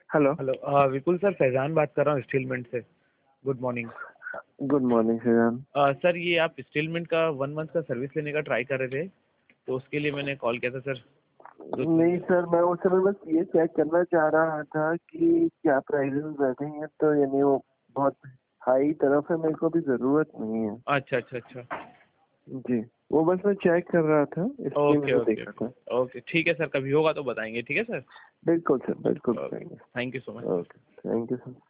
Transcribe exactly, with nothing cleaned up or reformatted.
Hello. Hello uh, Vipul sir, Faizan बात कर रहा हूँ स्टीलमेंट से। Good morning. Good morning Faizan. Uh, sir ये आप स्टीलमेंट का वन मंथ का सर्विस लेने का ट्राई कर रहे थे, तो उसके लिए मैंने कॉल किया था सर। तो नहीं सर, मैं उस समय बस ये चेक करना चाह रहा था कि क्या प्राइसेस बैठे हैं, तो यानी वो बहुत हाई तरफ है, मेरे को भी जरूरत नहीं है। अच्छा अच्छा अच्छा। जी, वो बस मैं चेक कर रहा था, इसलिए ओके मैंने ओके देखा था। ओके, ठीक है सर, कभी होगा तो बताएंगे। ठीक है सर। बिल्कुल सर, बिल्कुल ओके, बताएंगे। Thank you so much. Okay, thank you sir.